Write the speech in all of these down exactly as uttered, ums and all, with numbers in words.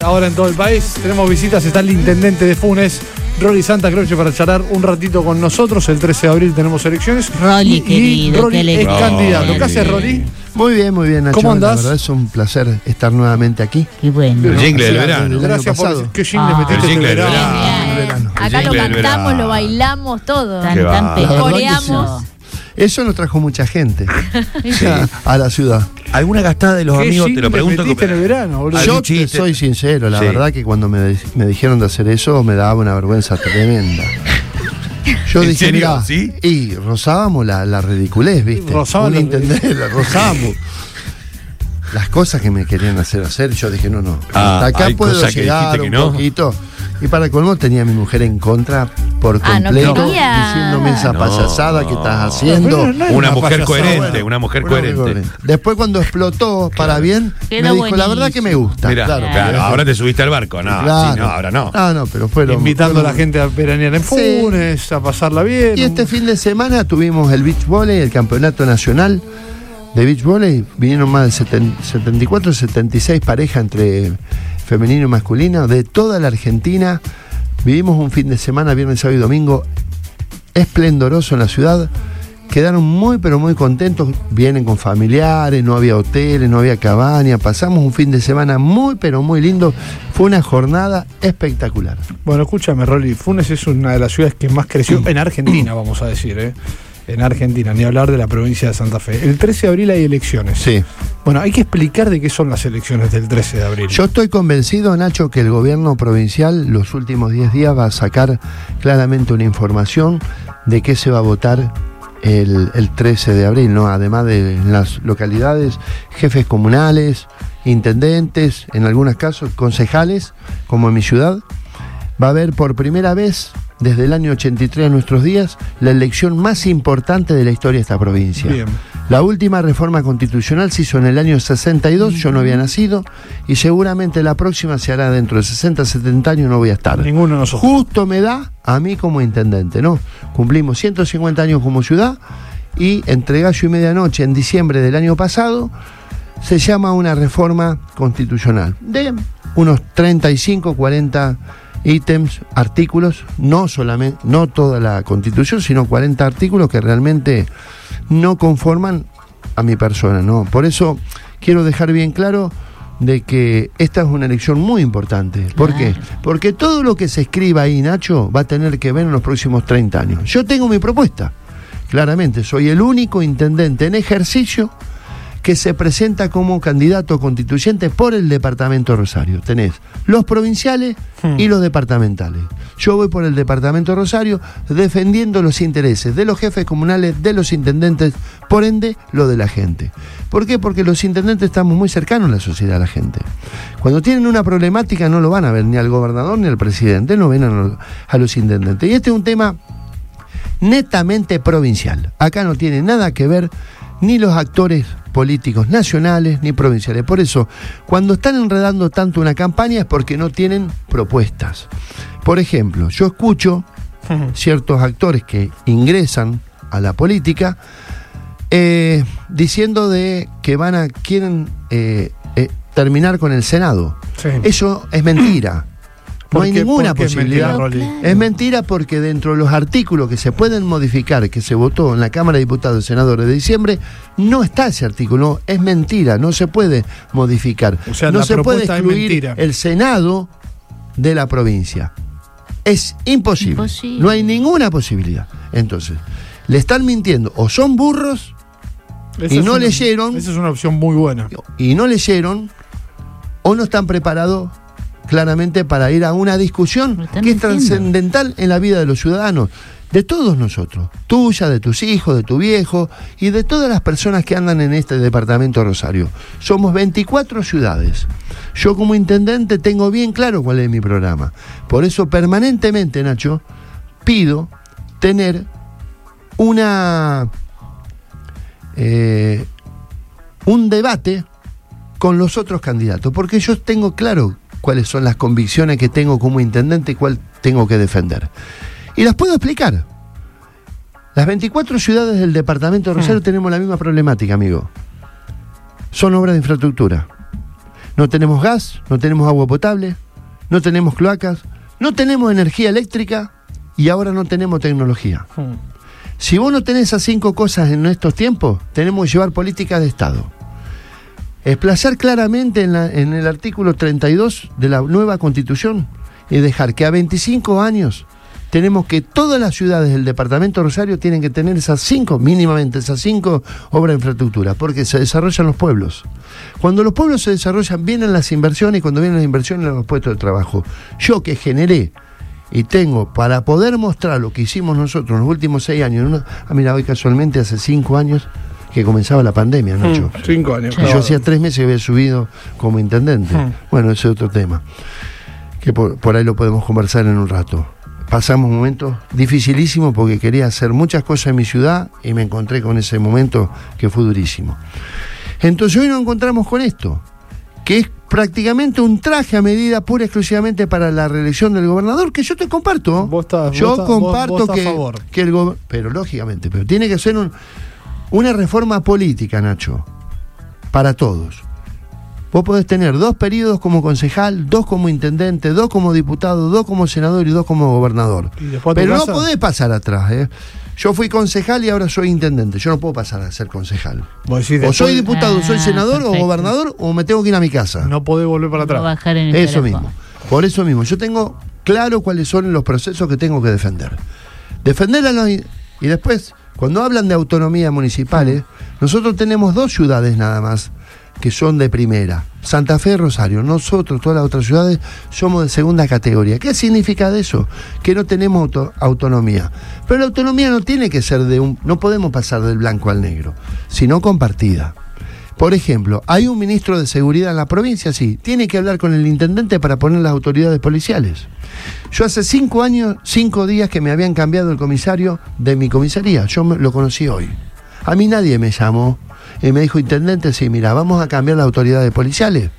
ahora en todo el país. Tenemos visitas, está el intendente de Funes, Rolly Santa Croce, para charlar un ratito con nosotros. El trece de abril tenemos elecciones. Rolly, y, querido, y Rolly es Rolly. candidato. ¿Qué haces, Rolly? Muy bien, muy bien, Nacho. ¿Cómo andás? La verdad es un placer estar nuevamente aquí. Qué bueno. El jingle del verano. Gracias por qué jingle Ah, metiste el jingle este del verano. verano. El verano. Acá El lo jingle del cantamos, verano. lo bailamos, todo. Tan, Qué tan va. pegajoso. Coreamos. Eso nos trajo mucha gente Sí. a la ciudad. ¿Alguna gastada de los ¿Qué amigos? Te jingle lo pregunto. metiste en el verano, boludo? ¿Algún Yo te chiste? soy sincero, la Sí. verdad que cuando me, me dijeron de hacer eso me daba una vergüenza tremenda. Yo ¿En dije, serio? mirá, ¿Sí? y rozábamos la, la ridiculez, ¿viste? Rozaban Un la intendente, la rozábamos. Las cosas que me querían hacer hacer, yo dije, no, no, Ah, hasta acá hay puedo cosas que llegar dijiste un que no. poquito. Y para colmo tenía a mi mujer en contra por Ah, no completo, quería. diciéndome esa No. payasada que estás Pero haciendo. no es Una mujer payasada, coherente, bueno. una mujer Bueno, coherente. Después cuando explotó para bien, Quedó me dijo, la verdad que me gusta. Mira, claro, claro, pero- ahora te subiste al barco. No, Claro. sí, no, ahora no. Ah, no, pero fueron. Invitando a la fueron- gente a veranear en Sí. Funes, a pasarla bien. Y este fin de semana tuvimos el beach volley, el campeonato nacional de beach volley. Vinieron más de setenta y cuatro, setenta y seis parejas entre femenino y masculino de toda la Argentina. Vivimos un fin de semana, viernes, sábado y domingo, esplendoroso en la ciudad. Quedaron muy, pero muy contentos. Vienen con familiares, no había hoteles, no había cabaña. Pasamos un fin de semana muy, pero muy lindo. Fue una jornada espectacular. Bueno, escúchame, Rolly. Funes es una de las ciudades que más creció en Argentina, vamos a decir, ¿eh? En Argentina, ni hablar de la provincia de Santa Fe. El trece de abril hay elecciones. Sí. Bueno, hay que explicar de qué son las elecciones del trece de abril. Yo estoy convencido, Nacho, que el gobierno provincial los últimos diez días va a sacar claramente una información de qué se va a votar el, el trece de abril, ¿no? Además de en las localidades, jefes comunales, intendentes, en algunos casos concejales, como en mi ciudad. Va a haber por primera vez desde el año ochenta y tres a nuestros días la elección más importante de la historia de esta provincia. Bien. La última reforma constitucional se hizo en el año sesenta y dos, yo no había nacido, y seguramente la próxima se hará dentro de sesenta, setenta años, no voy a estar. Ninguno de nosotros. Justo me da a mí como intendente, ¿no? Cumplimos ciento cincuenta años como ciudad y entre gallo y medianoche en diciembre del año pasado se llama una reforma constitucional de unos treinta y cinco, cuarenta ítems, artículos, no solamente, no toda la Constitución, sino cuarenta artículos que realmente no conforman a mi persona, ¿no? Por eso quiero dejar bien claro de que esta es una elección muy importante. ¿Por qué? Porque todo lo que se escriba ahí, Nacho, va a tener que ver en los próximos treinta años. Yo tengo mi propuesta, claramente, soy el único intendente en ejercicio que se presenta como candidato constituyente por el departamento de Rosario. Tenés los provinciales y los departamentales. Yo voy por el departamento de Rosario defendiendo los intereses de los jefes comunales, de los intendentes, por ende, lo de la gente. ¿Por qué? Porque los intendentes estamos muy cercanos a la sociedad, a la gente. Cuando tienen una problemática no lo van a ver ni al gobernador ni al presidente, no ven a los, a los intendentes. Y este es un tema netamente provincial. Acá no tiene nada que ver ni los actores políticos nacionales ni provinciales. Por eso, cuando están enredando tanto una campaña es porque no tienen propuestas. Por ejemplo, yo escucho ciertos actores que ingresan a la política eh, diciendo de que van a quieren eh, eh, terminar con el Senado. Sí. Eso es mentira. No ¿Por hay qué- ninguna por qué es posibilidad. mentira, Rolly? Es mentira porque dentro de los artículos que se pueden modificar, que se votó en la Cámara de Diputados y Senadores de diciembre, no está ese artículo. Es mentira, no se puede modificar. O sea, no la se puede propuesta es excluir mentira. el Senado de la provincia. Es imposible. Imposible. No hay ninguna posibilidad. Entonces, le están mintiendo. O son burros Esa y es no una- leyeron. Esa es una opción muy buena. y no leyeron o no están preparados claramente para ir a una discusión Lo están que es mintiendo. trascendental en la vida de los ciudadanos, de todos nosotros, tuya, de tus hijos, de tu viejo y de todas las personas que andan en este departamento de Rosario. Somos veinticuatro ciudades. Yo como intendente tengo bien claro cuál es mi programa. Por eso permanentemente, Nacho, pido tener una eh, un debate con los otros candidatos, porque yo tengo claro cuáles son las convicciones que tengo como intendente y cuál tengo que defender. Y las puedo explicar. Las veinticuatro ciudades del departamento de Rosario Hmm. tenemos la misma problemática, amigo. Son obras de infraestructura. No tenemos gas, no tenemos agua potable, no tenemos cloacas, no tenemos energía eléctrica y ahora no tenemos tecnología. Hmm. Si vos no tenés esas cinco cosas en estos tiempos, tenemos que llevar políticas de Estado. Explazar claramente en, la, en el artículo treinta y dos de la nueva Constitución y dejar que a veinticinco años tenemos que todas las ciudades del departamento de Rosario tienen que tener esas cinco, mínimamente esas cinco obras de infraestructura, porque se desarrollan los pueblos. Cuando los pueblos se desarrollan, vienen las inversiones, y cuando vienen las inversiones, los puestos de trabajo. Yo que generé y tengo para poder mostrar lo que hicimos nosotros en los últimos seis años, una, ah, mira, hoy casualmente hace cinco años que comenzaba la pandemia, Nacho. Hmm, cinco años. Y yo hacía tres meses que había subido como intendente. Hmm. Bueno, ese es otro tema, que por, por ahí lo podemos conversar en un rato. Pasamos momentos dificilísimos porque quería hacer muchas cosas en mi ciudad y me encontré con ese momento que fue durísimo. Entonces hoy nos encontramos con esto, que es prácticamente un traje a medida pura y exclusivamente para la reelección del gobernador, que yo te comparto. Vos estás- yo vos estás- comparto vos- vos estás que, a favor. que el gobernador... Pero lógicamente, pero tiene que ser un, una reforma política, Nacho, para todos. Vos podés tener dos periodos como concejal, dos como intendente, dos como diputado, dos como senador y dos como gobernador. ¿Y después a tu Pero casa? no podés pasar atrás, ¿eh? Yo fui concejal y ahora soy intendente. Yo no puedo pasar a ser concejal. Vos decís, O después soy diputado, Ah, soy senador o perfecto. gobernador, o me tengo que ir a mi casa. no podés volver para No atrás. bajar en el Eso teléfono. mismo. Por eso mismo. Yo tengo claro cuáles son los procesos que tengo que defender. Defender a los... Y después, cuando hablan de autonomía municipales, nosotros tenemos dos ciudades nada más que son de primera. Santa Fe y Rosario. Nosotros, todas las otras ciudades, somos de segunda categoría. ¿Qué significa de eso? Que no tenemos auto- autonomía. Pero la autonomía no tiene que ser de un... No podemos pasar del blanco al negro, sino compartida. Por ejemplo, ¿hay un ministro de seguridad en la provincia? Sí. Tiene que hablar con el intendente para poner las autoridades policiales. Yo hace cinco años, cinco días que me habían cambiado el comisario de mi comisaría. Yo me- lo conocí hoy. A mí nadie me llamó y me dijo, intendente, sí, mira, vamos a cambiar las autoridades policiales.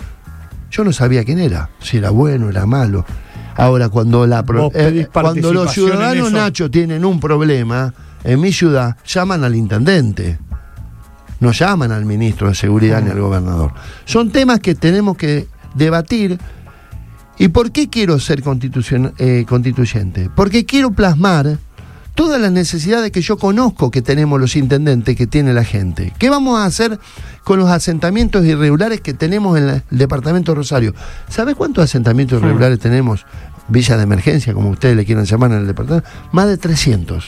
Yo no sabía quién era, si era bueno, era malo. Ahora, cuando la pro- Vos pedís eh, cuando los participación en ciudadanos, eso. Nacho, tienen un problema, en mi ciudad, llaman al intendente. No llaman al ministro de Seguridad ni al gobernador. Son temas que tenemos que debatir. ¿Y por qué quiero ser constitucion- eh, constituyente? Porque quiero plasmar todas las necesidades que yo conozco que tenemos los intendentes, que tiene la gente. ¿Qué vamos a hacer con los asentamientos irregulares que tenemos en la- el departamento de Rosario? ¿Sabes cuántos asentamientos Sí. irregulares tenemos? Villa de emergencia, como ustedes le quieran llamar en el departamento. Más de trescientos.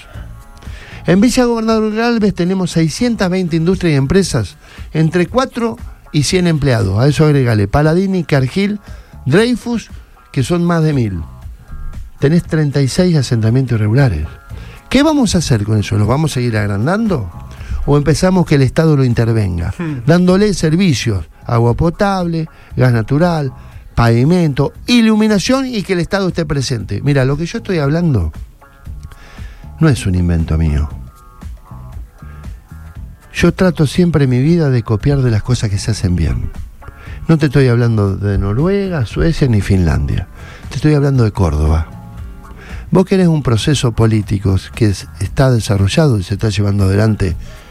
En Villa Gobernador Galvez tenemos seiscientas veinte industrias y empresas, entre cuatro y cien empleados. A eso agregale Paladini, Cargill, Dreyfus, que son más de mil. Tenés treinta y seis asentamientos irregulares. ¿Qué vamos a hacer con eso? ¿Los vamos a seguir agrandando? ¿O empezamos que el Estado lo intervenga? Hmm. Dándole servicios, agua potable, gas natural, pavimento, iluminación y que el Estado esté presente. Mira, lo que yo estoy hablando no es un invento mío. Yo trato siempre en mi vida de copiar de las cosas que se hacen bien. No te estoy hablando de Noruega, Suecia ni Finlandia. Te estoy hablando de Córdoba. Vos querés un proceso político que es- está desarrollado y se está llevando adelante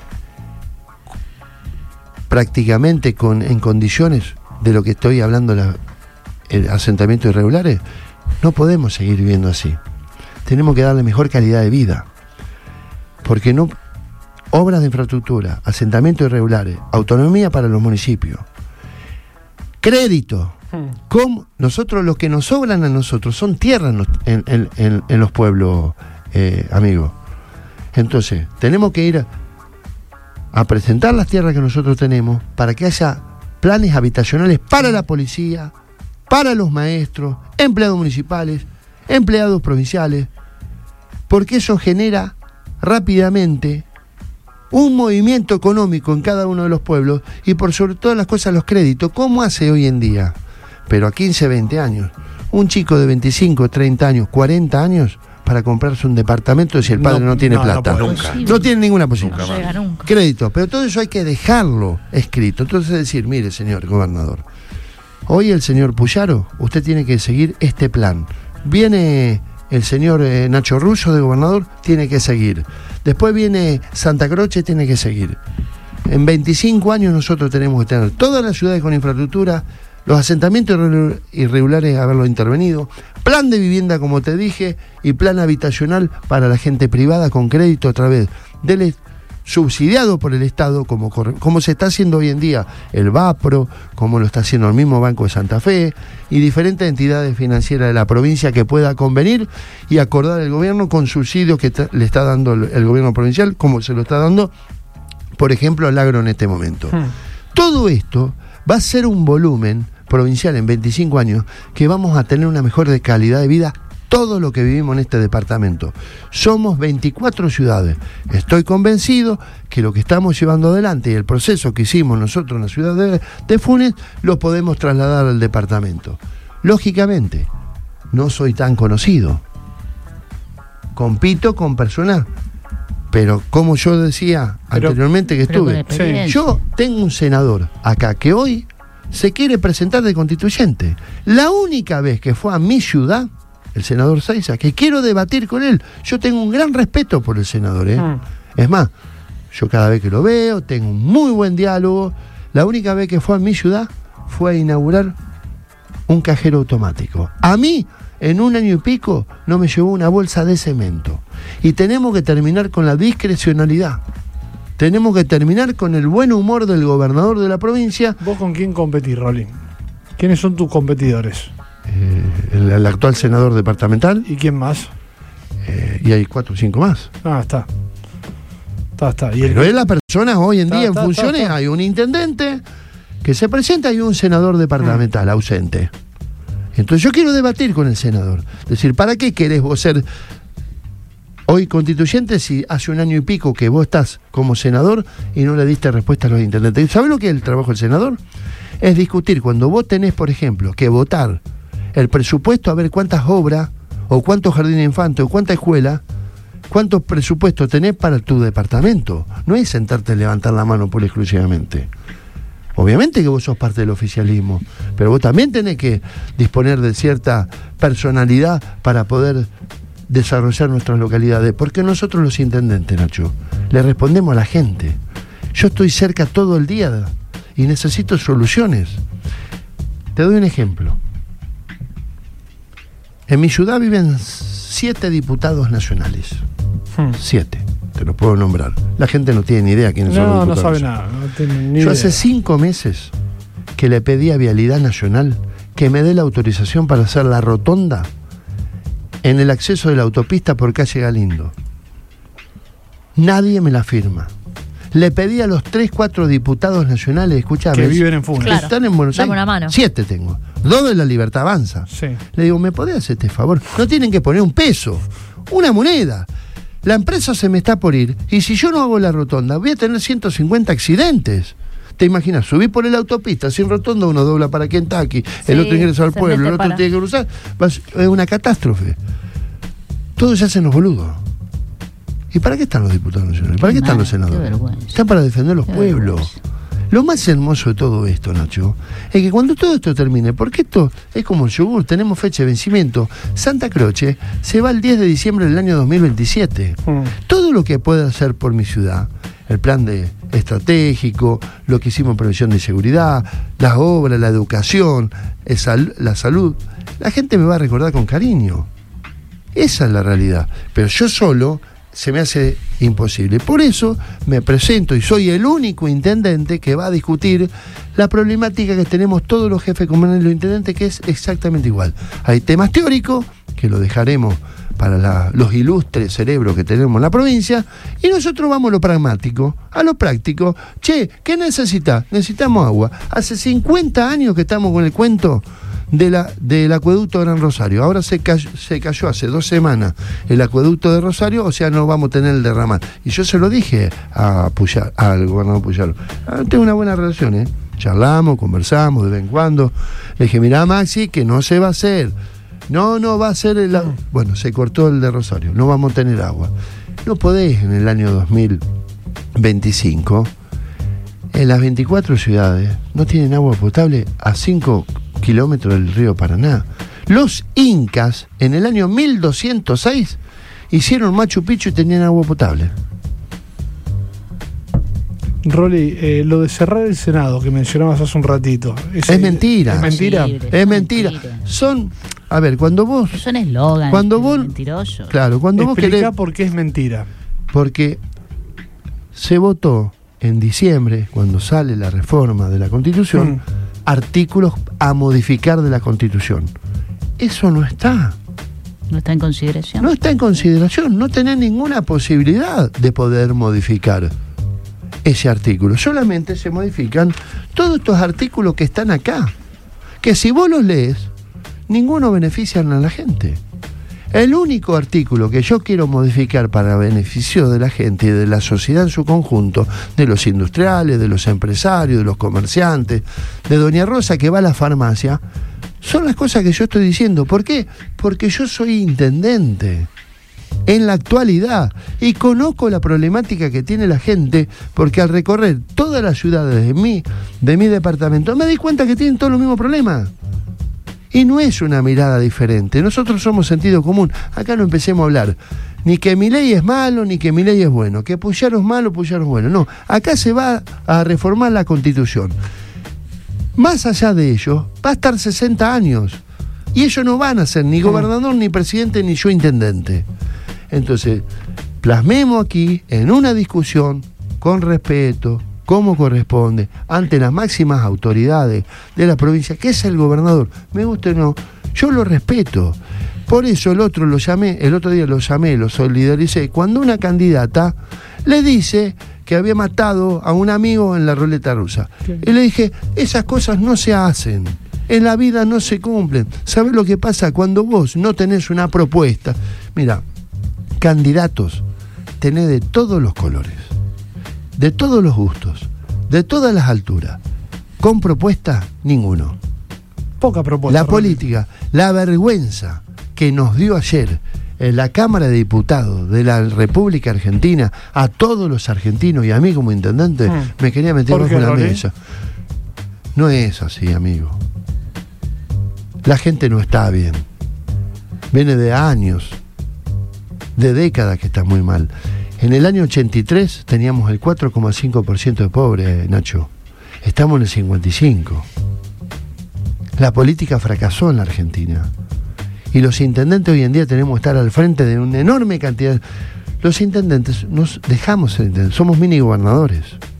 prácticamente con, en condiciones de lo que estoy hablando, la, el asentamientos irregulares. No podemos seguir viviendo así. Tenemos que darle mejor calidad de vida. Porque no... Obras de infraestructura, asentamientos irregulares, autonomía para los municipios, crédito. ¿Cómo? Nosotros, lo que nos sobran a nosotros son tierras en los, en, en- en- en los pueblos, eh, amigos. Entonces, tenemos que ir a, a presentar las tierras que nosotros tenemos para que haya planes habitacionales para la policía, para los maestros, empleados municipales, empleados provinciales, porque eso genera rápidamente un movimiento económico en cada uno de los pueblos y por sobre todas las cosas los créditos. ¿Cómo hace hoy en día? Pero a quince, veinte años, un chico de veinticinco, treinta años, cuarenta años para comprarse un departamento si el padre no, No, tiene no, no plata. puede. Nunca. No tiene ninguna posibilidad. No llega nunca. Crédito, pero todo eso hay que dejarlo escrito. Entonces decir, mire señor gobernador, hoy el señor Puyaro, usted tiene que seguir este plan. Viene el señor eh, Nacho Russo de gobernador, tiene que seguir. Después viene Santa Croce, tiene que seguir. En veinticinco años nosotros tenemos que tener todas las ciudades con infraestructura Los asentamientos irre- irregulares, haberlo intervenido. Plan de vivienda, como te dije, y plan habitacional para la gente privada con crédito a través del est- subsidiado por el Estado, como, corre- como se está haciendo hoy en día el VAPRO, como lo está haciendo el mismo Banco de Santa Fe, y diferentes entidades financieras de la provincia que pueda convenir y acordar el gobierno con subsidios que ta- le está dando el, el gobierno provincial, como se lo está dando, por ejemplo, al agro en este momento. Hmm. Todo esto va a ser un volumen provincial en veinticinco años que vamos a tener una mejor de calidad de vida todo lo que vivimos en este departamento. Somos veinticuatro ciudades. Estoy convencido que lo que estamos llevando adelante y el proceso que hicimos nosotros en la ciudad de, de Funes lo podemos trasladar al departamento. Lógicamente, no soy tan conocido. Compito con personas, pero como yo decía Pero- anteriormente que Pero con estuve, experiencia. yo tengo un senador acá que hoy se quiere presentar de constituyente. La única vez que fue a mi ciudad, el senador Saiza, que quiero debatir con él, yo tengo un gran respeto por el senador, ¿eh? Mm. Es más, yo cada vez que lo veo, tengo un muy buen diálogo. La única vez que fue a mi ciudad fue a inaugurar un cajero automático. A mí, en un año y pico, no me llevó una bolsa de cemento. Y tenemos que terminar con la discrecionalidad. Tenemos que terminar con el buen humor del gobernador de la provincia. ¿Vos con quién competís, Rolín? ¿Quiénes son tus competidores? Eh, el, el actual senador departamental, ¿Y quién más? eh, y hay cuatro o cinco más. Ah, está. Está, está. Y el Pero es la persona hoy en Está, día está, en funciones, está, está. hay un intendente que se presenta y un senador departamental ausente. Entonces yo quiero debatir con el senador. Decir, ¿para qué querés vos ser hoy constituyente si hace un año y pico que vos estás como senador y no le diste respuesta a los intendentes? ¿Sabés lo que es el trabajo del senador? Es discutir cuando vos tenés, por ejemplo, que votar el presupuesto a ver cuántas obras, o cuántos jardines infantes, o cuánta escuela, cuántos presupuestos tenés para tu departamento. No es sentarte a levantar la mano por exclusivamente. Obviamente que vos sos parte del oficialismo, pero vos también tenés que disponer de cierta personalidad para poder desarrollar nuestras localidades, porque nosotros los intendentes, Nacho, le respondemos a la gente. Yo estoy cerca todo el día y necesito soluciones. Te doy un ejemplo. En mi ciudad viven siete diputados nacionales. Hmm. Siete, te los puedo nombrar. La gente no tiene ni idea quiénes son los No, no diputados. sabe nada. No tiene ni Yo idea. hace cinco meses que le pedí a Vialidad Nacional que me dé la autorización para hacer la rotonda en el acceso de la autopista por calle Galindo. Nadie me la firma. Le pedí a los tres, cuatro diputados nacionales, escuchame, Que viven en Funes. que Claro. están en Buenos Dame Aires. una mano. Siete tengo. Dos de la Libertad Avanza. Sí. Le digo, ¿me podés hacer este favor? No tienen que poner un peso, una moneda. La empresa se me está por ir y si yo no hago la rotonda voy a tener ciento cincuenta accidentes. ¿Te imaginas? Subí por la autopista sin rotonda, uno dobla para Kentucky, el Sí, otro ingresa al se pueblo, mete el otro para- tiene que cruzar. Va a ser- Es una catástrofe. Todos se hacen los boludos. ¿Y para qué están los diputados nacionales? ¿Para qué están mal, los qué senadores? vergüenza. Están para defender los Qué pueblos. vergüenza. Lo más hermoso de todo esto, Nacho, es que cuando todo esto termine, porque esto es como el yogur, tenemos fecha de vencimiento, Santa Croce se va el diez de diciembre del año dos mil veintisiete. Hmm. Todo lo que pueda hacer por mi ciudad, el plan de estratégico, lo que hicimos en prevención de seguridad, las obras, la educación, el sal- la salud, la gente me va a recordar con cariño. Esa es la realidad. Pero yo solo se me hace imposible. Por eso me presento y soy el único intendente que va a discutir la problemática que tenemos todos los jefes comunales y los intendentes, que es exactamente igual. Hay temas teóricos, que lo dejaremos para la- los ilustres cerebros que tenemos en la provincia, y nosotros vamos a lo pragmático, a lo práctico. Che, ¿qué necesitas? Necesitamos agua. Hace cincuenta años que estamos con el cuento de la, del acueducto de Gran Rosario. Ahora se cayó, se cayó hace dos semanas el acueducto de Rosario, o sea, no vamos a tener el derramar. Y yo se lo dije a Puyar, al gobernador Puyaro. Ah, tengo una buena relación, ¿eh? Charlamos, conversamos de vez en cuando. Le dije, mirá, Maxi, que no se va a hacer. No, no va a ser el... Bueno, se cortó el de Rosario. No vamos a tener agua. No podés en el año dos mil veinticinco, en las veinticuatro ciudades, no tienen agua potable a cinco kilómetros del río Paraná. Los incas, en el año mil doscientos seis, hicieron Machu Picchu y tenían agua potable. Rolly, eh, lo de cerrar el Senado que mencionabas hace un ratito. Es, es mentira. ¿Es mentira? Sí, Es mentira. mentira. Son, a ver, cuando vos... Son eslogans. Cuando vos... Mentirosos. Claro, cuando vos Explica querés... por qué es mentira. Porque se votó en diciembre, cuando sale la reforma de la Constitución, Mm. artículos a modificar de la Constitución. Eso no está. No está en consideración. No está en consideración. No tenés ninguna posibilidad de poder modificar ese artículo. Solamente se modifican todos estos artículos que están acá. Que si vos los lees, ninguno benefician a la gente. El único artículo que yo quiero modificar para beneficio de la gente y de la sociedad en su conjunto, de los industriales, de los empresarios, de los comerciantes, de Doña Rosa que va a la farmacia, son las cosas que yo estoy diciendo. ¿Por qué? Porque yo soy intendente en la actualidad y conozco la problemática que tiene la gente, porque al recorrer todas las ciudades de mi, de mi departamento me di cuenta que tienen todos los mismos problemas. Y no es una mirada diferente. Nosotros somos sentido común. Acá no empecemos a hablar ni que Milei es malo, ni que Milei es bueno, que Puyaro es malo, Puyaro es bueno. No, acá se va a reformar la Constitución. Más allá de ello, va a estar sesenta años. Y ellos no van a ser ni gobernador, ni presidente, ni yo intendente. Entonces, plasmemos aquí en una discusión con respeto, como corresponde, ante las máximas autoridades de la provincia, que es el gobernador. Me guste o no, yo lo respeto. Por eso el otro lo llamé, el otro día lo llamé, lo solidaricé, cuando una candidata le dice que había matado a un amigo en la ruleta rusa. ¿Qué? Y le dije, esas cosas no se hacen. En la vida no se cumplen. ¿Sabes lo que pasa cuando vos no tenés una propuesta? Mira, candidatos tenés de todos los colores, de todos los gustos, de todas las alturas. Con propuesta, ninguno. Poca propuesta. La política, la vergüenza que nos dio ayer en la Cámara de Diputados de la República Argentina a todos los argentinos y a mí como intendente, mm. me quería meter bajo la mesa. No es así, amigo. La gente no está bien. Viene de años, de décadas que está muy mal. En el año ochenta y tres teníamos el cuatro coma cinco por ciento de pobres, Nacho. Estamos en el cincuenta y cinco por ciento. La política fracasó en la Argentina. Y los intendentes hoy en día tenemos que estar al frente de una enorme cantidad. Los intendentes nos dejamos ser intendentes, somos mini gobernadores.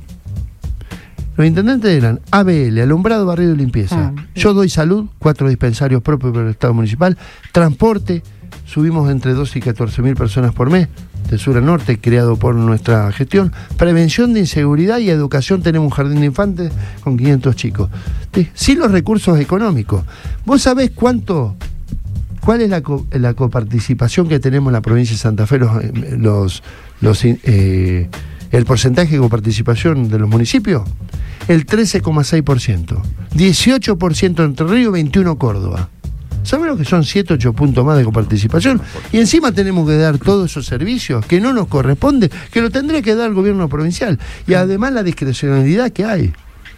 Los intendentes eran A B L, alumbrado, barrido y limpieza. Ah, Yo doy salud, cuatro dispensarios propios para el Estado municipal, transporte, subimos entre doce y catorce mil personas por mes, de sur a norte, creado por nuestra gestión. Prevención de inseguridad y educación, tenemos un jardín de infantes con quinientos chicos. Sin los recursos económicos. ¿Vos sabés cuánto, cuál es la, co, la coparticipación que tenemos en la provincia de Santa Fe, los, los, los, eh, el porcentaje de coparticipación de los municipios? El trece coma seis por ciento. dieciocho por ciento Entre Ríos, veintiuno por ciento Córdoba. ¿Saben lo que son siete, ocho puntos más de coparticipación? Y encima tenemos que dar todos esos servicios que no nos corresponde, que lo tendría que dar el gobierno provincial. Y además la discrecionalidad que hay,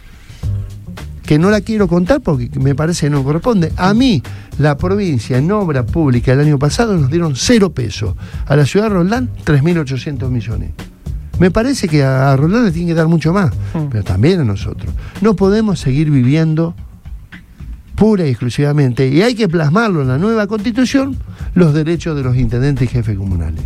que no la quiero contar porque me parece que no corresponde. A mí, la provincia en obra pública el año pasado nos dieron cero pesos. A la ciudad de Roldán, tres mil ochocientos millones. Me parece que a Roldán le tiene que dar mucho más, pero también a nosotros. No podemos seguir viviendo pura y exclusivamente, y hay que plasmarlo en la nueva Constitución, los derechos de los intendentes y jefes comunales,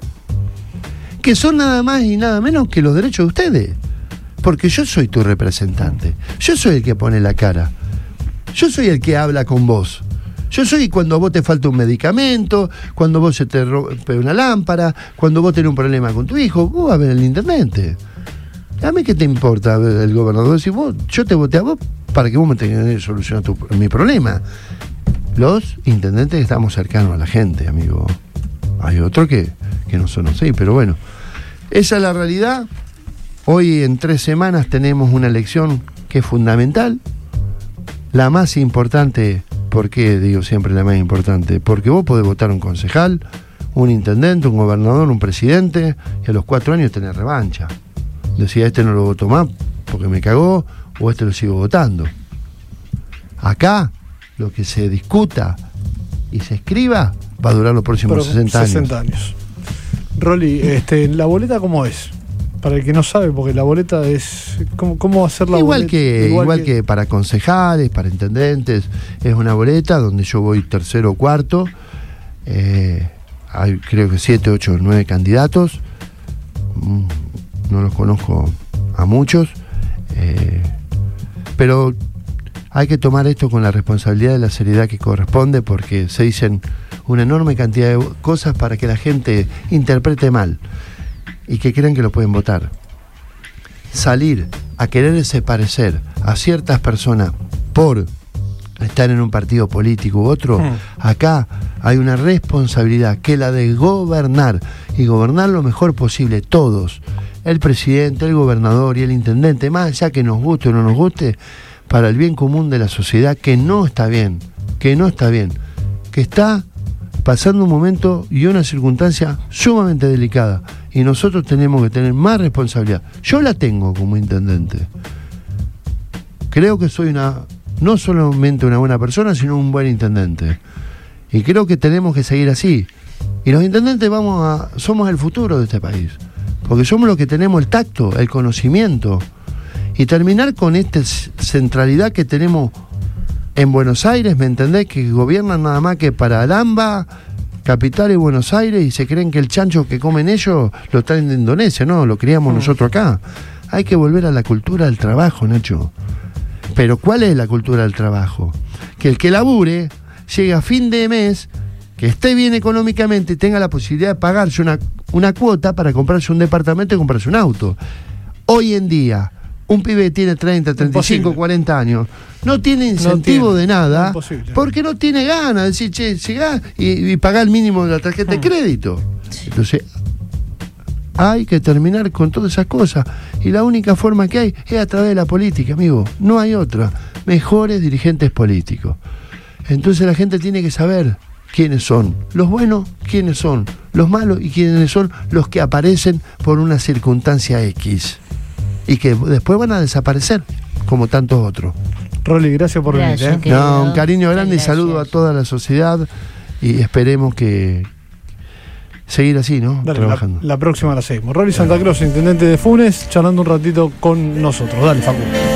que son nada más y nada menos que los derechos de ustedes, porque yo soy tu representante, yo soy el que pone la cara, yo soy el que habla con vos, yo soy cuando a vos te falta un medicamento, cuando vos se te rompe una lámpara, cuando vos tenés un problema con tu hijo, vos vas a ver el intendente. A mí qué te importa el gobernador, si vos, yo te voté a vos para que vos me tengas que solucionar tu, mi problema. Los intendentes estamos cercanos a la gente, amigo. Hay otros que, que no son así, pero bueno. Esa es la realidad. Hoy en tres semanas tenemos una elección que es fundamental. La más importante, ¿por qué digo siempre la más importante? Porque vos podés votar un concejal, un intendente, un gobernador, un presidente, y a los cuatro años tenés revancha. Decía, este no lo voto más porque me cagó, o este lo sigo votando. Acá, lo que se discuta y se escriba va a durar los próximos sesenta años. sesenta años. Rolly, este, ¿la boleta cómo es? para el que no sabe, porque la boleta es... ¿Cómo, cómo hacer la igual boleta? Que, igual, igual que... que para concejales, para intendentes, es una boleta donde yo voy tercero o cuarto. Eh, hay creo que siete, ocho, nueve candidatos. Mm, no los conozco a muchos. Eh, pero hay que tomar esto con la responsabilidad y la seriedad que corresponde, porque se dicen una enorme cantidad de cosas para que la gente interprete mal y que crean que lo pueden votar. Salir a quererse parecer a ciertas personas por estar en un partido político u otro, mm. acá hay una responsabilidad que es la de gobernar, y gobernar lo mejor posible, todos, el presidente, el gobernador y el intendente, más allá que nos guste o no nos guste, para el bien común de la sociedad, que no está bien, que no está bien, que está pasando un momento y una circunstancia sumamente delicada, y nosotros tenemos que tener más responsabilidad. Yo la tengo como intendente. Creo que soy una, no solamente una buena persona, sino un buen intendente. Y creo que tenemos que seguir así. Y los intendentes vamos a, somos el futuro de este país, porque somos los que tenemos el tacto, el conocimiento. Y terminar con esta centralidad que tenemos en Buenos Aires, ¿me entendés? Que gobiernan nada más que para Alhambra, Capital y Buenos Aires, y se creen que el chancho que comen ellos lo traen de Indonesia, no, lo criamos mm. nosotros acá. Hay que volver a la cultura del trabajo, Nacho. Pero ¿cuál es la cultura del trabajo? Que el que labure llegue a fin de mes, que esté bien económicamente y tenga la posibilidad de pagarse una, una cuota para comprarse un departamento y comprarse un auto. Hoy en día, un pibe que tiene treinta, treinta y cinco, cuarenta años, no tiene incentivo no tiene, de nada, porque no tiene ganas de decir, che, llegá y, y pagá el mínimo de la tarjeta de crédito. Entonces, hay que terminar con todas esas cosas. Y la única forma que hay es a través de la política, amigo. No hay otra. Mejores dirigentes políticos. Entonces la gente tiene que saber quiénes son los buenos, quiénes son los malos y quiénes son los que aparecen por una circunstancia X. Y que después van a desaparecer, como tantos otros. Rolly, gracias por venir. ¿eh? No, un cariño grande y saludo a toda la sociedad. Y esperemos que seguir así, ¿no? Dale, trabajando. La, la próxima la seguimos. Rolly Santa Cruz, intendente de Funes, charlando un ratito con nosotros. Dale, Facu.